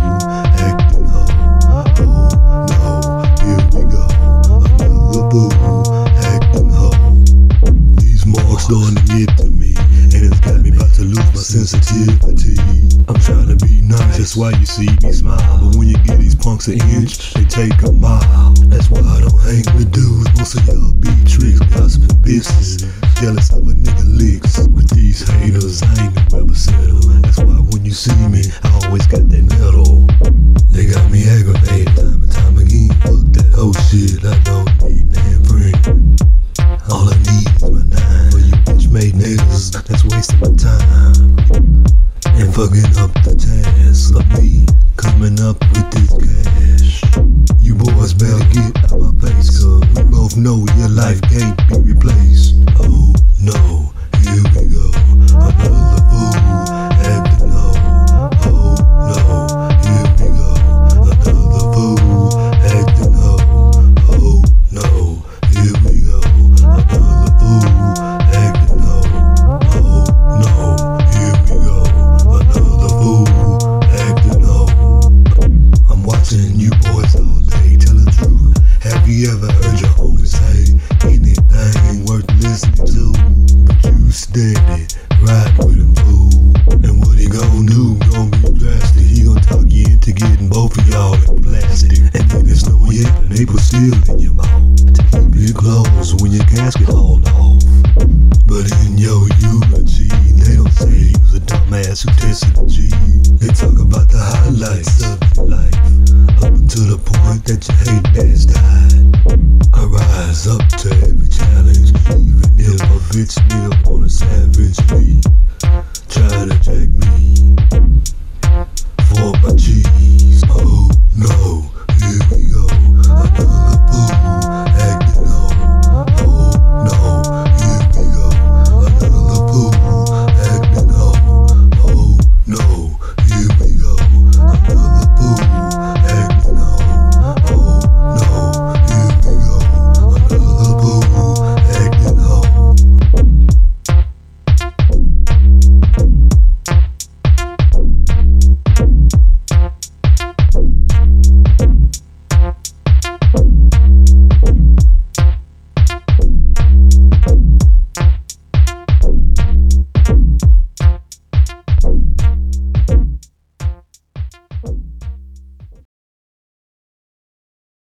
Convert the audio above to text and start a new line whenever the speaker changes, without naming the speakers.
acting hoe. Oh no, here we go. Another boo, acting hoe. These marks starting to get to me, and it's got me about to lose my sensitivity. I'm trying to be nice, that's why you see me smile. But when you get these punks an inch, they take a mile. That's why I don't hang with dudes. Most of y'all be tricks, gossiping business, jealous of a nigga licks. With these haters, I ain't no ever settle. That's why when you see me, I always got that metal. They got me aggravated time and time again. Fuck that whole shit, I don't need an handprint. All I need is my 9. For you bitch made niggas, that's wasting my time and fucking up the task of me coming up with this cash. You boys better get out my face, cause we both know your life can't be replaced. Oh no, here we go, another fool acting hoe. Oh no, here we go, another fool acting hoe. Oh no, here we go, another fool acting hoe. Oh no, here we go, another fool acting hoe. I'm watching you boys all day, tell the truth. Have you ever heard your homie say anything worth listening to? But you steady, ride with him, fool. And what he gon' do, gon' be drastic. He gon' talk you into getting both of y'all in plastic. And then it's no yet, and they put steel in your mouth to keep it closed when your casket hauled off. But in your eulogy, they don't say you was a dumbass who tested the G. They talk about the highlights of your life, up until the point that your hate ass died. I rise up to every challenge, even if a bitch nigga wanna savage me, try to jack me for my G.